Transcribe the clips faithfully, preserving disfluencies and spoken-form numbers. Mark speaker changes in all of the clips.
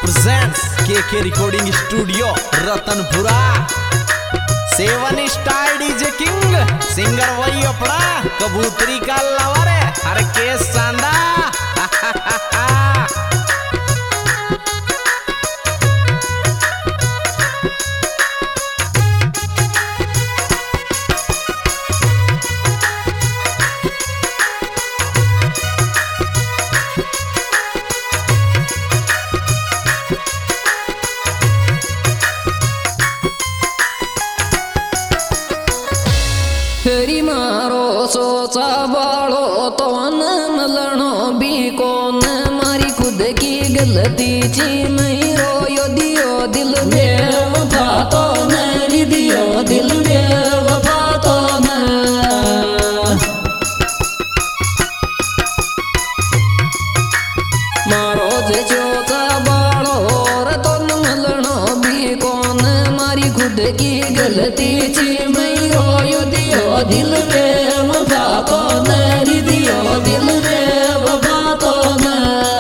Speaker 1: Presents K K recording studio Ratanpura. Seven star DJ king singer वही अपना कबूतरी का लवर है हर के सांदा।
Speaker 2: हरी मारो सोचा बाड़ो तो न मलनो भी कौन मारी खुद की गलती ची मैं रोयो दियो दिल बेवफा तो न दियो दिल बेवफा तो न मारो जे सोचा बाड़ो और तो न मलनो भी कौन मारी खुद की गलती ची मैं रोयो दियो दिल में वफा तो मेरी दियो दिल में वफा तो मैं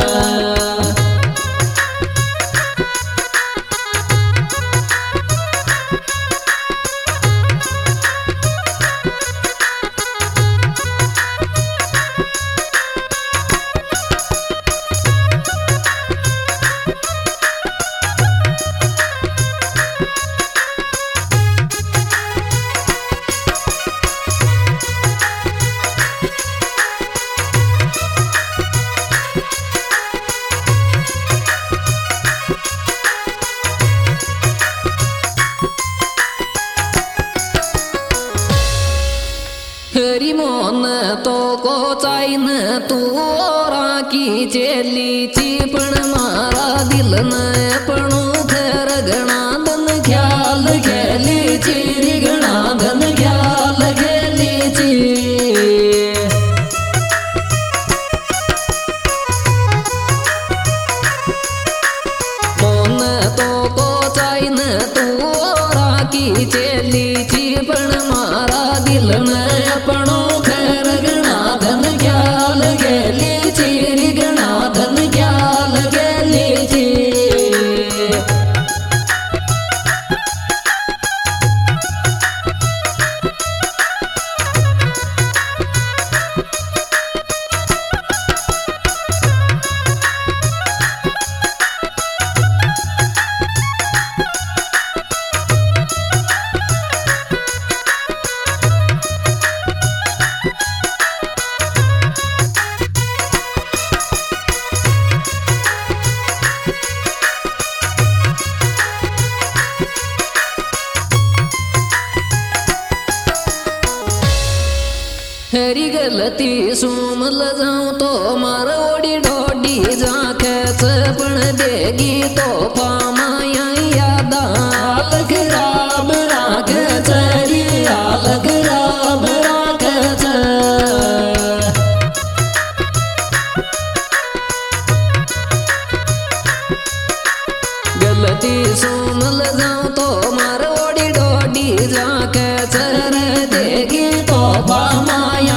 Speaker 2: हरी मोन तो को चाइन तू औरा की चेली चिपण मारा दिल न पणो थर गणा धन ख्याल खेली चिरी गणा धन ख्याल खेली ची मोन तो को चाइन तू औरा की चेली चिपण मारा दिल न पणो खैर गणा धन ख्याल गेली चिरी गणा धन ख्याल गेली ची हरी गलती सुमल जाऊं तो मार ओडी डोडी जाखेच पण देगी तो पामाया यादा अलग राब राखेच री अलग राब राखेच गलती सुमल जाऊं तो मार ओडी डोडी जाखेच रे देगी तो पामा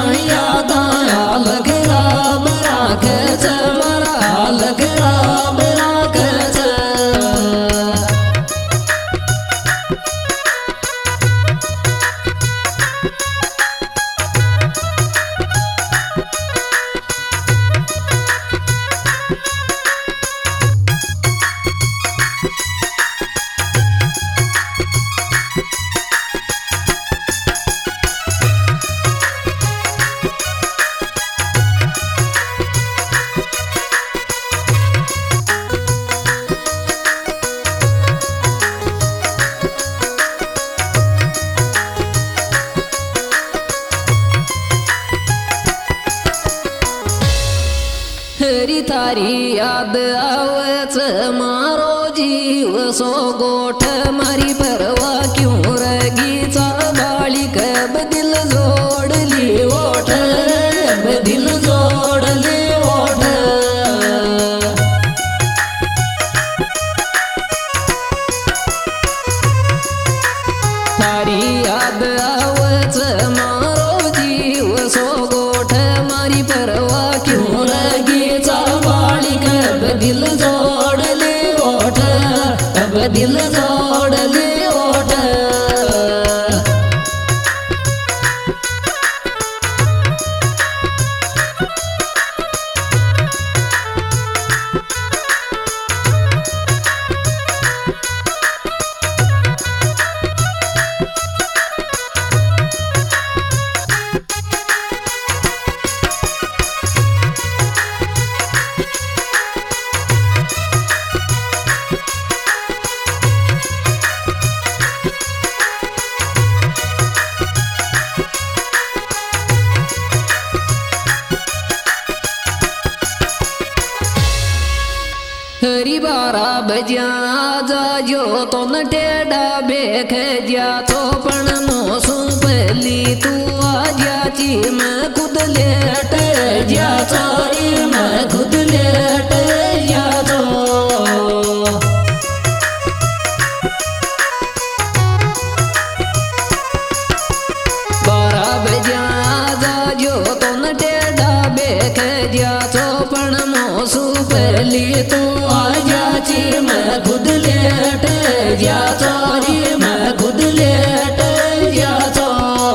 Speaker 2: अलग राम राखेच मरा अलग राम राखेच हरी थारी याद आवच मारो जीव सो गोठ मारी परवा क्यों रगी चाबाली कब दिल जोड़ली ओठ अब दिल जोड़ली ओठ थारी याद आवच मारो जीव सो गोठ मारी परवा क्यों रगी दिल जोड़ ले हरी बारा बजा जाजो तो न टेढ़ा बेख जा तो पण मोसू पहली तू आ जाची मैं खुद लेट जा चोरी मैं खुद लेट जा तो बारा बजा जाजो तो न टेढ़ा बेख जा तो पण मोसू पहली तू आ जाची मैं खुद लेट जा चोरी मैं खुद लेट जा तो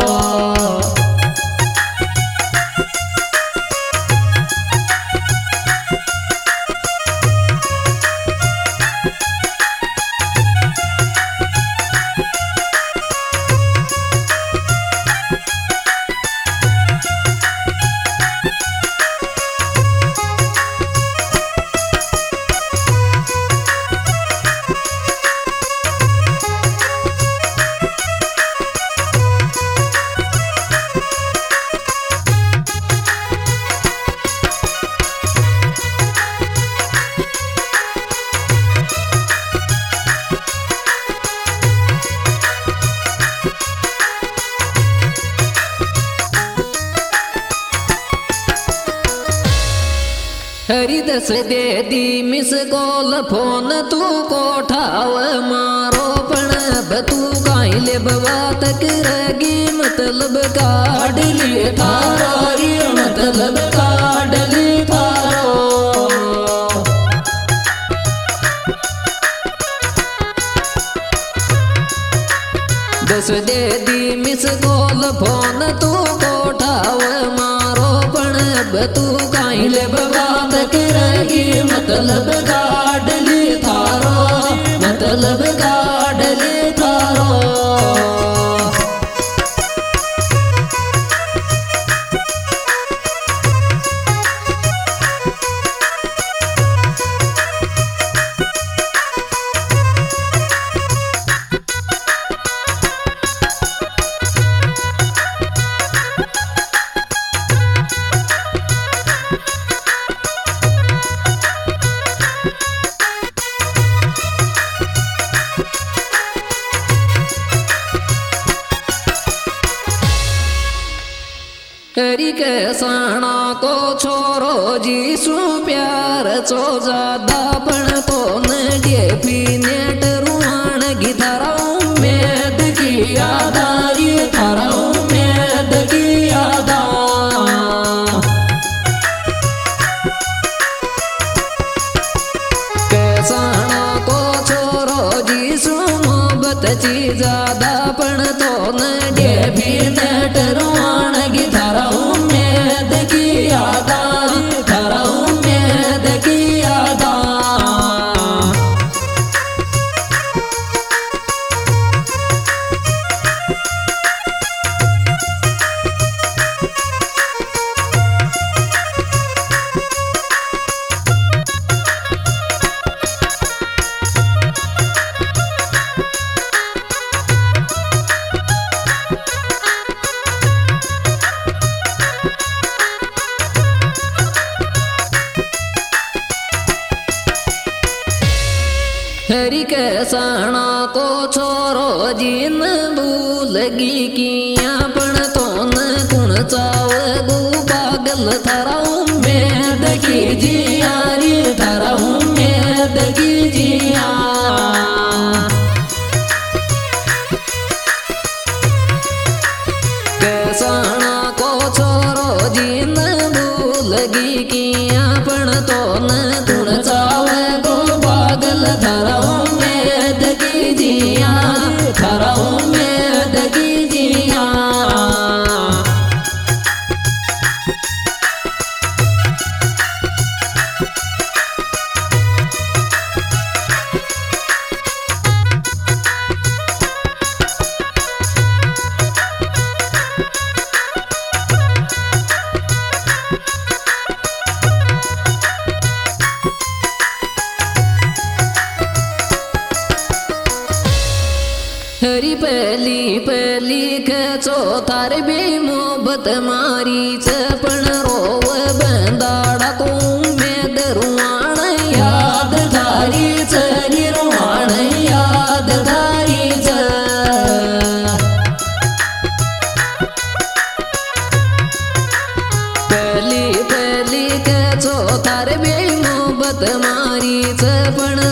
Speaker 2: हरी दस दे दी मिस कॉल फोन तू को ठाव मारो पण तू काई ले बात करगी मतलब काढ़ ली थारो री मतलब काढ़ ली थारो दस दे दी मिस कॉल फोन तू को ठाव मारो पण तू काई ले बात करगी मतलब काढ़ ली थारो मतलब काढ़ ली थारो हरी के साणा को छोरो जीसु प्यार चो ज्यादा पण तो न डेफी नेट रुआण की थारा उम्मीद की आधारी थारा उम्मीद की आधा के साणा को छोरो जीसु मोहब्बत ची ज्यादा पण तो न डेफी नेट रुआण की थारा उम्मीद की आधा थारा उम्मीद की आधा हरी के साणा को छोरो जीन भूलगी किया पण तो न कुण चाव गो पागल थारा उम्मीद की जियारी थारा उम्मीद की जिया के साणा को छोरो जीन भूलगी किया पण तो न कुण चाव गो पागल थारा उम्मीद की जिया थारा उम्मीद की जिया हरी पहली पहली खचो थार बे मोहब्बत मारी चपण रोव बंदाड़ा को में दरुआण याद था किंमत मारीच पण